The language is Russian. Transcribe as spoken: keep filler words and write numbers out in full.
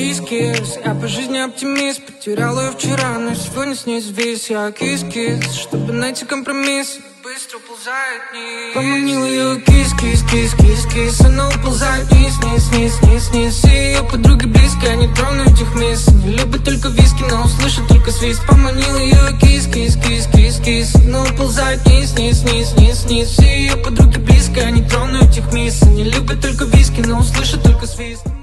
кис-кис. Я по жизни оптимист, потерял ее вчера, но сегодня с ней завис. Я кис-кис, чтобы найти компромисс, быстро уползает вниз. Поманил ее кис-кис-кис-кис-кис. Она уползает вниз, вниз, вниз, вниз, вниз. И ее подруги близко, я не трону этих мисс. Не любит только виски, но услышит только свист. Поманил ее кис-кис-кис-кис-кис. Она уползает вниз, вниз, вниз, вниз, вниз. И ее подруги близко, я не трону этих мисс. Не любит только виски, но услышит только свист.